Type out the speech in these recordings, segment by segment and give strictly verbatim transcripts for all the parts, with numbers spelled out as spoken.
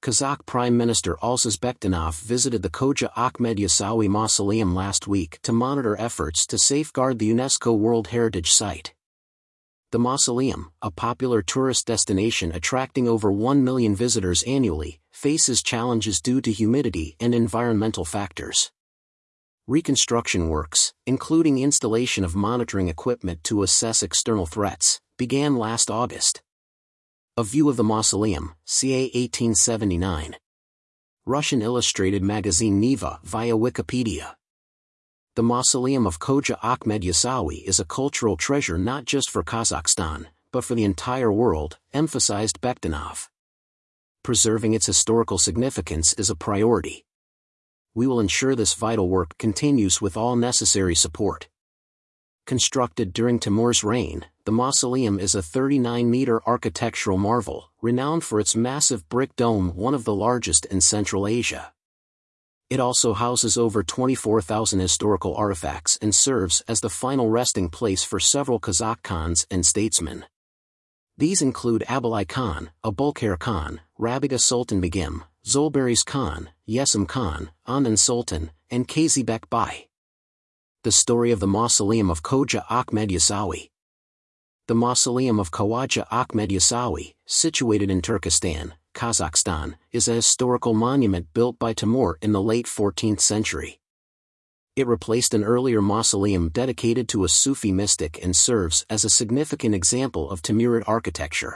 Kazakh Prime Minister Alsaz Bektanov visited the Khoja Ahmed Yasawi Mausoleum last week to monitor efforts to safeguard the UNESCO World Heritage Site. The mausoleum, a popular tourist destination attracting over one million visitors annually, faces challenges due to humidity and environmental factors. Reconstruction works, including installation of monitoring equipment to assess external threats, began last August. A view of the mausoleum, circa eighteen seventy-nine. Russian illustrated magazine Neva via Wikipedia. The mausoleum of Khoja Ahmed Yasawi is a cultural treasure not just for Kazakhstan, but for the entire world, emphasized Bektanov. Preserving its historical significance is a priority. We will ensure this vital work continues with all necessary support. Constructed during Timur's reign, the mausoleum is a thirty-nine meter architectural marvel, renowned for its massive brick dome, one of the largest in Central Asia. It also houses over twenty-four thousand historical artifacts and serves as the final resting place for several Kazakh Khans and statesmen. These include Abalai Khan, Abulkhair Khan, Rabiga Sultan Begim, Zolbaris Khan, Yesim Khan, Anand Sultan, and Kazibek Bai. The story of the mausoleum of Khoja Ahmed Yasawi. The mausoleum of Khawaja Ahmed Yasawi, situated in Turkestan, Kazakhstan, is a historical monument built by Timur in the late fourteenth century. It replaced an earlier mausoleum dedicated to a Sufi mystic and serves as a significant example of Timurid architecture.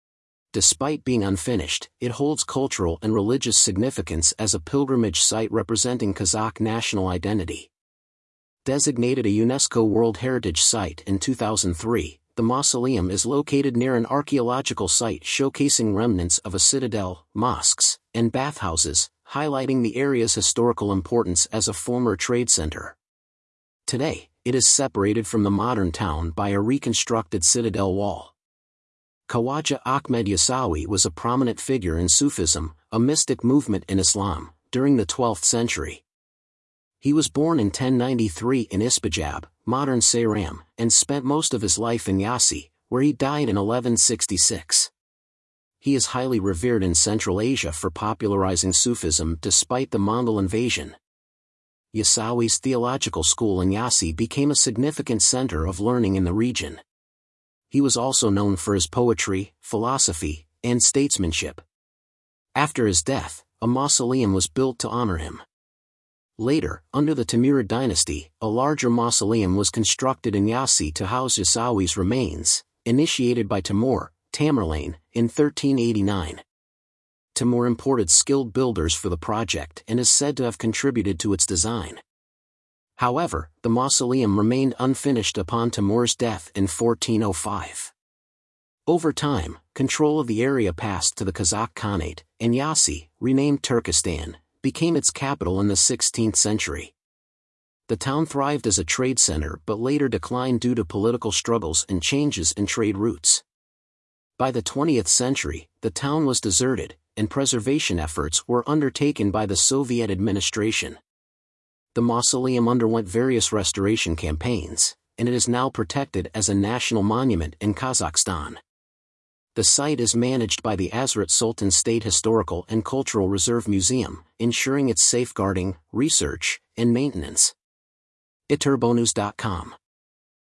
Despite being unfinished, it holds cultural and religious significance as a pilgrimage site representing Kazakh national identity. Designated a UNESCO World Heritage Site in two thousand three, the mausoleum is located near an archaeological site showcasing remnants of a citadel, mosques, and bathhouses, highlighting the area's historical importance as a former trade center. Today, it is separated from the modern town by a reconstructed citadel wall. Khawaja Ahmed Yasawi was a prominent figure in Sufism, a mystic movement in Islam, during the twelfth century. He was born in ten ninety-three in Ispajab, modern Sayram, and spent most of his life in Yasi, where he died in eleven sixty-six. He is highly revered in Central Asia for popularizing Sufism despite the Mongol invasion. Yasawi's theological school in Yasi became a significant center of learning in the region. He was also known for his poetry, philosophy, and statesmanship. After his death, a mausoleum was built to honor him. Later, under the Timurid dynasty, a larger mausoleum was constructed in Yasi to house Yasawi's remains, initiated by Timur, Tamerlane, in thirteen eighty-nine. Timur imported skilled builders for the project and is said to have contributed to its design. However, the mausoleum remained unfinished upon Timur's death in fourteen oh five. Over time, control of the area passed to the Kazakh Khanate, and Yasi, renamed Turkestan, became its capital in the sixteenth century. The town thrived as a trade center but later declined due to political struggles and changes in trade routes. By the twentieth century, the town was deserted, and preservation efforts were undertaken by the Soviet administration. The mausoleum underwent various restoration campaigns, and it is now protected as a national monument in Kazakhstan. The site is managed by the Azrat Sultan State Historical and Cultural Reserve Museum, ensuring its safeguarding, research, and maintenance. iturbonus dot com